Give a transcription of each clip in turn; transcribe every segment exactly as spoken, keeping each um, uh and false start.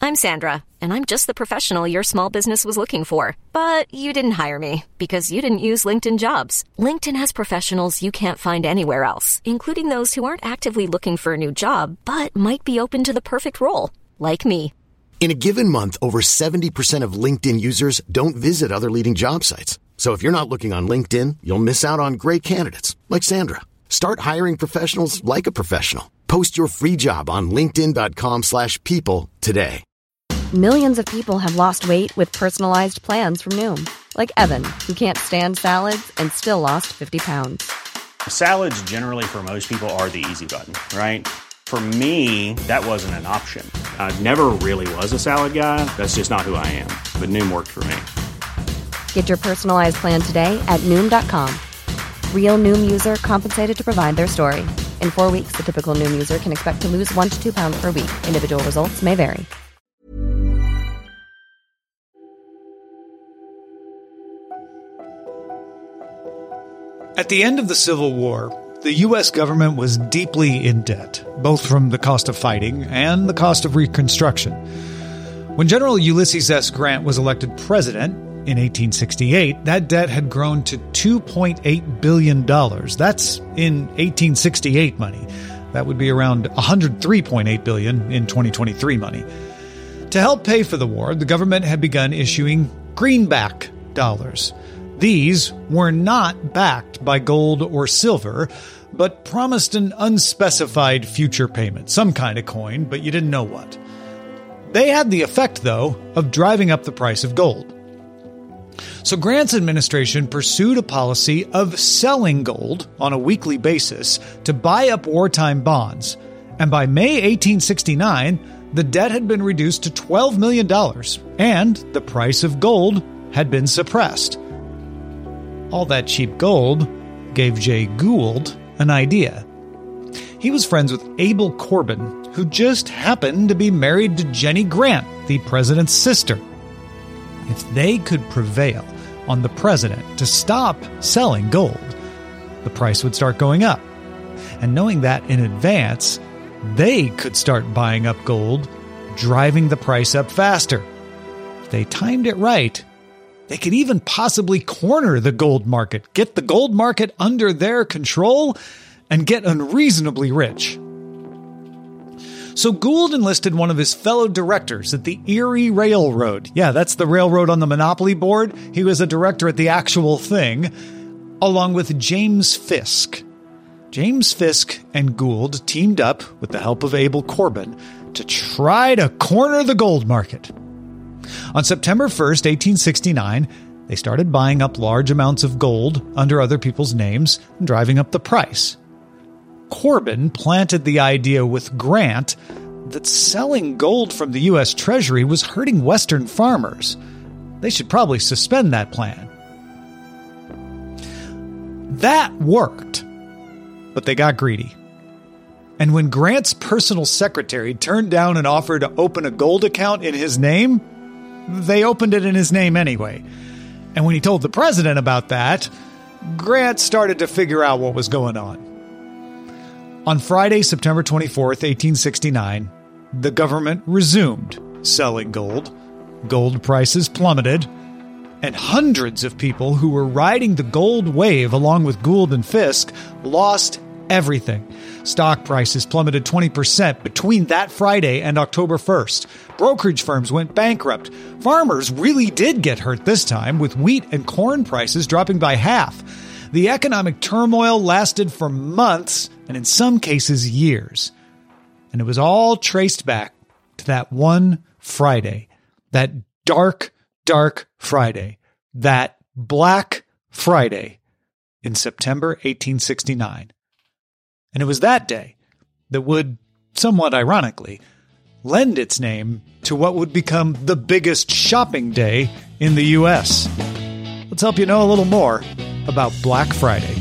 I'm Sandra, and I'm just the professional your small business was looking for. But you didn't hire me because you didn't use LinkedIn Jobs. LinkedIn has professionals you can't find anywhere else, including those who aren't actively looking for a new job, but might be open to the perfect role, like me. In a given month, over seventy percent of LinkedIn users don't visit other leading job sites. So if you're not looking on LinkedIn, you'll miss out on great candidates like Sandra. Start hiring professionals like a professional. Post your free job on linkedin.com slash people today. Millions of people have lost weight with personalized plans from Noom. Like Evan, who can't stand salads and still lost fifty pounds. Salads generally for most people are the easy button, right? For me, that wasn't an option. I never really was a salad guy. That's just not who I am. But Noom worked for me. Get your personalized plan today at Noom dot com. Real Noom user compensated to provide their story. In four weeks, the typical Noom user can expect to lose one to two pounds per week. Individual results may vary. At the end of the Civil War, the U S government was deeply in debt, both from the cost of fighting and the cost of Reconstruction. When General Ulysses S. Grant was elected president in eighteen sixty-eight, that debt had grown to two point eight billion dollars. That's in eighteen sixty-eight money. That would be around one hundred three point eight billion dollars in twenty twenty-three money. To help pay for the war, the government had begun issuing greenback dollars. These were not backed by gold or silver, but promised an unspecified future payment, some kind of coin, but you didn't know what. They had the effect, though, of driving up the price of gold. So Grant's administration pursued a policy of selling gold on a weekly basis to buy up wartime bonds, and by May eighteen sixty-nine, the debt had been reduced to twelve million dollars, and the price of gold had been suppressed. All that cheap gold gave Jay Gould an idea. He was friends with Abel Corbin, who just happened to be married to Jenny Grant, the president's sister. If they could prevail on the president to stop selling gold, the price would start going up. And knowing that in advance, they could start buying up gold, driving the price up faster. If they timed it right, they could even possibly corner the gold market, get the gold market under their control, and get unreasonably rich. So Gould enlisted one of his fellow directors at the Erie Railroad. Yeah, that's the railroad on the Monopoly board. He was a director at the actual thing, along with James Fisk. James Fisk and Gould teamed up with the help of Abel Corbin to try to corner the gold market. On September first, eighteen sixty-nine, they started buying up large amounts of gold under other people's names and driving up the price. Corbin planted the idea with Grant that selling gold from the U S Treasury was hurting Western farmers. They should probably suspend that plan. That worked, but they got greedy. And when Grant's personal secretary turned down an offer to open a gold account in his name, they opened it in his name anyway. And when he told the president about that, Grant started to figure out what was going on. On Friday, September twenty-fourth, eighteen sixty-nine, the government resumed selling gold. Gold prices plummeted, and hundreds of people who were riding the gold wave along with Gould and Fisk lost everything. Stock prices plummeted twenty percent between that Friday and October first. Brokerage firms went bankrupt. Farmers really did get hurt this time, with wheat and corn prices dropping by half. The economic turmoil lasted for months, and in some cases, years. And it was all traced back to that one Friday, that dark, dark Friday, that Black Friday in September eighteen sixty-nine. And it was that day that would, somewhat ironically, lend its name to what would become the biggest shopping day in the U S. Let's help you know a little more about Black Friday.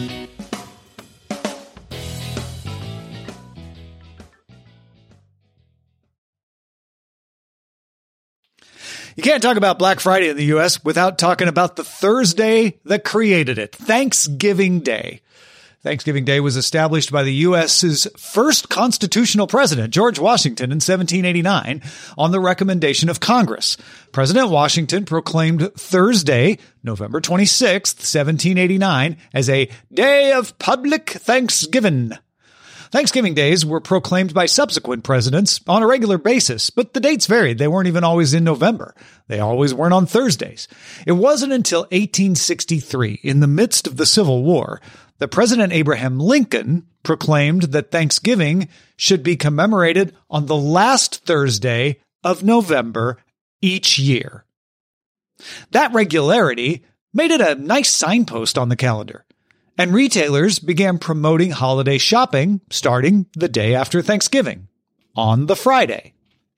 You can't talk about Black Friday in the U S without talking about the Thursday that created it, Thanksgiving Day. Thanksgiving Day was established by the U S's first constitutional president, George Washington, in seventeen eighty-nine on the recommendation of Congress. President Washington proclaimed Thursday, November twenty-sixth, seventeen eighty-nine, as a day of public thanksgiving. Thanksgiving days were proclaimed by subsequent presidents on a regular basis, but the dates varied. They weren't even always in November. They always weren't on Thursdays. It wasn't until eighteen sixty-three, in the midst of the Civil War, that President Abraham Lincoln proclaimed that Thanksgiving should be commemorated on the last Thursday of November each year. That regularity made it a nice signpost on the calendar, and retailers began promoting holiday shopping starting the day after Thanksgiving, on the Friday.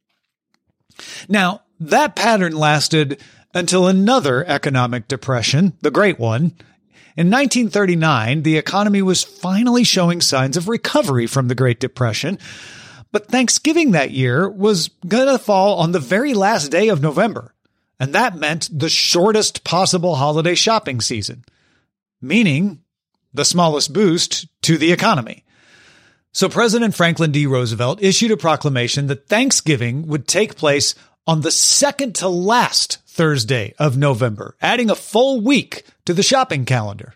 Now, that pattern lasted until another economic depression, the Great One. In nineteen thirty-nine, the economy was finally showing signs of recovery from the Great Depression, but Thanksgiving that year was going to fall on the very last day of November, and that meant the shortest possible holiday shopping season, meaning the smallest boost to the economy. So President Franklin D. Roosevelt issued a proclamation that Thanksgiving would take place on the second to last Thursday of November, adding a full week to the shopping calendar.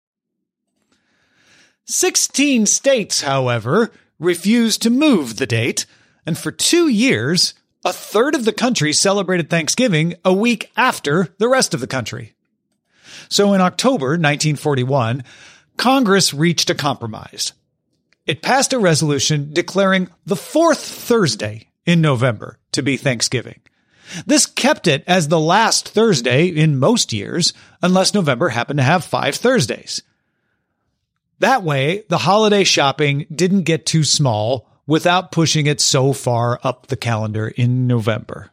Sixteen states, however, refused to move the date, and for two years, a third of the country celebrated Thanksgiving a week after the rest of the country. So in October nineteen forty-one, Congress reached a compromise. It passed a resolution declaring the fourth Thursday in November to be Thanksgiving. This kept it as the last Thursday in most years, unless November happened to have five Thursdays. That way, the holiday shopping didn't get too small without pushing it so far up the calendar in November.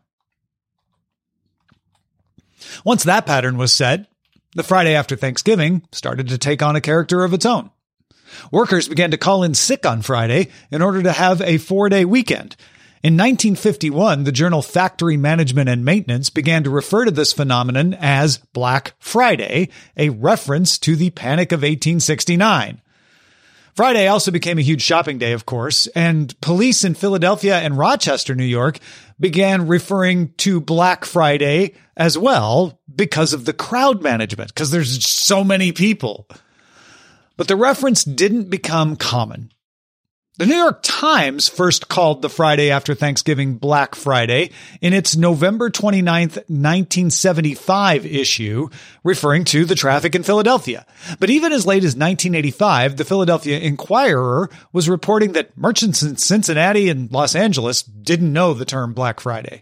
Once that pattern was set, the Friday after Thanksgiving started to take on a character of its own. Workers began to call in sick on Friday in order to have a four-day weekend. In nineteen fifty-one, the journal Factory Management and Maintenance began to refer to this phenomenon as Black Friday, a reference to the Panic of eighteen sixty-nine. Friday also became a huge shopping day, of course, and police in Philadelphia and Rochester, New York, began referring to Black Friday as well because of the crowd management, because there's so many people. But the reference didn't become common. The New York Times first called the Friday after Thanksgiving Black Friday in its November twenty-ninth, nineteen seventy-five issue, referring to the traffic in Philadelphia. But even as late as nineteen eighty-five, the Philadelphia Inquirer was reporting that merchants in Cincinnati and Los Angeles didn't know the term Black Friday.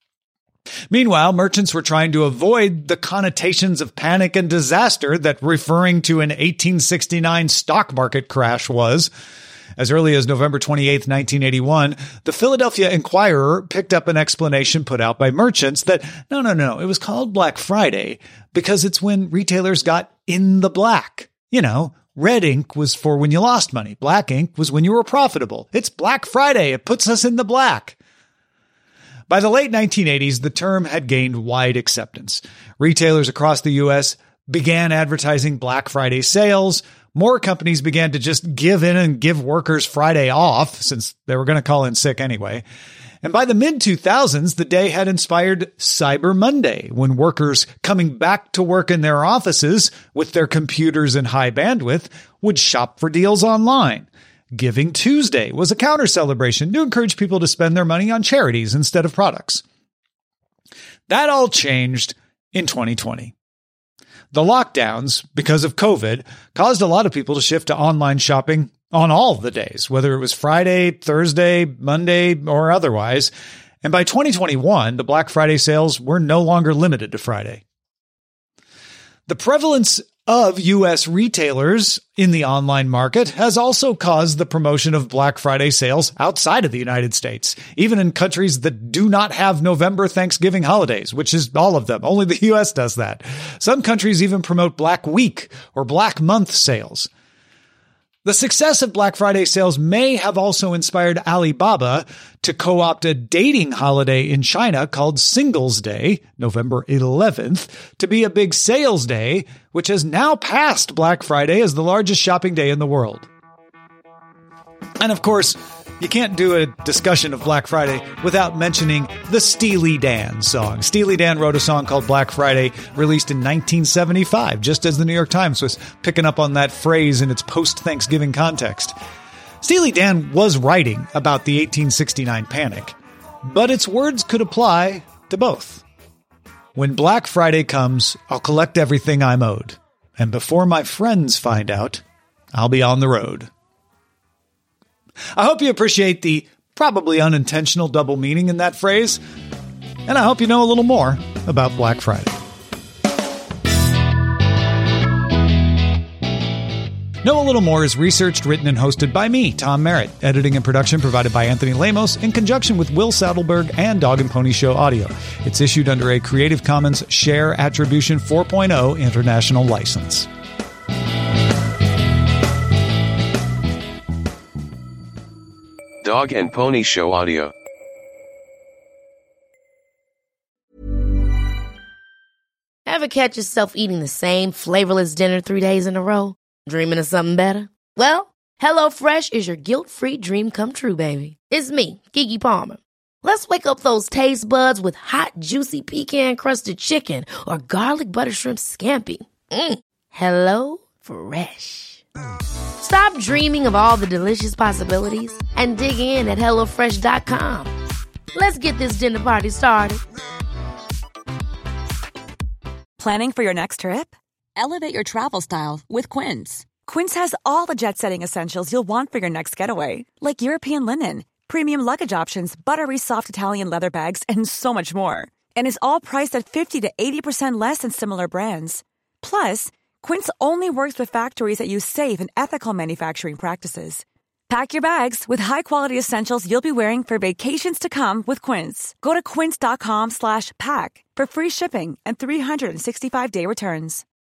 Meanwhile, merchants were trying to avoid the connotations of panic and disaster that referring to an eighteen sixty-nine stock market crash was. As early as November twenty-eighth, nineteen eighty-one, the Philadelphia Inquirer picked up an explanation put out by merchants that, no, no, no, it was called Black Friday because it's when retailers got in the black. You know, red ink was for when you lost money. Black ink was when you were profitable. It's Black Friday. It puts us in the black. By the late nineteen eighties, the term had gained wide acceptance. Retailers across the U S began advertising Black Friday sales. More companies began to just give in and give workers Friday off, since they were going to call in sick anyway. And by the mid two thousands, the day had inspired Cyber Monday, when workers coming back to work in their offices with their computers and high bandwidth would shop for deals online. Giving Tuesday was a counter celebration to encourage people to spend their money on charities instead of products. That all changed in twenty twenty. The lockdowns, because of COVID, caused a lot of people to shift to online shopping on all the days, whether it was Friday, Thursday, Monday, or otherwise. And by twenty twenty-one, the Black Friday sales were no longer limited to Friday. The prevalence of U S retailers in the online market has also caused the promotion of Black Friday sales outside of the United States, even in countries that do not have November Thanksgiving holidays, which is all of them. Only the U S does that. Some countries even promote Black Week or Black Month sales. The success of Black Friday sales may have also inspired Alibaba to co-opt a dating holiday in China called Singles Day, November eleventh, to be a big sales day, which has now passed Black Friday as the largest shopping day in the world. And of course, you can't do a discussion of Black Friday without mentioning the Steely Dan song. Steely Dan wrote a song called Black Friday, released in nineteen seventy-five, just as the New York Times was picking up on that phrase in its post-Thanksgiving context. Steely Dan was writing about the eighteen sixty-nine panic, but its words could apply to both. When Black Friday comes, I'll collect everything I'm owed, and before my friends find out, I'll be on the road. I hope you appreciate the probably unintentional double meaning in that phrase, and I hope you know a little more about Black Friday. Know a Little More is researched, written, and hosted by me, Tom Merritt. Editing and production provided by Anthony Lemos in conjunction with Will Saddleberg and Dog and Pony Show Audio. It's issued under a Creative Commons Share Attribution four point oh international license. Dog and Pony Show Audio. Ever catch yourself eating the same flavorless dinner three days in a row? Dreaming of something better? Well, HelloFresh is your guilt-free dream come true, baby. It's me, Keke Palmer. Let's wake up those taste buds with hot, juicy pecan-crusted chicken or garlic butter shrimp scampi. Mm. Hello Fresh. Stop dreaming of all the delicious possibilities and dig in at hello fresh dot com. Let's get this dinner party started. Planning for your next trip? Elevate your travel style with Quince. Quince has all the jet-setting essentials you'll want for your next getaway, like European linen, premium luggage options, buttery soft Italian leather bags, and so much more. And is all priced at fifty to eighty percent less than similar brands. Plus, Quince only works with factories that use safe and ethical manufacturing practices. Pack your bags with high-quality essentials you'll be wearing for vacations to come with Quince. Go to quince dot com slash pack for free shipping and three sixty-five day returns.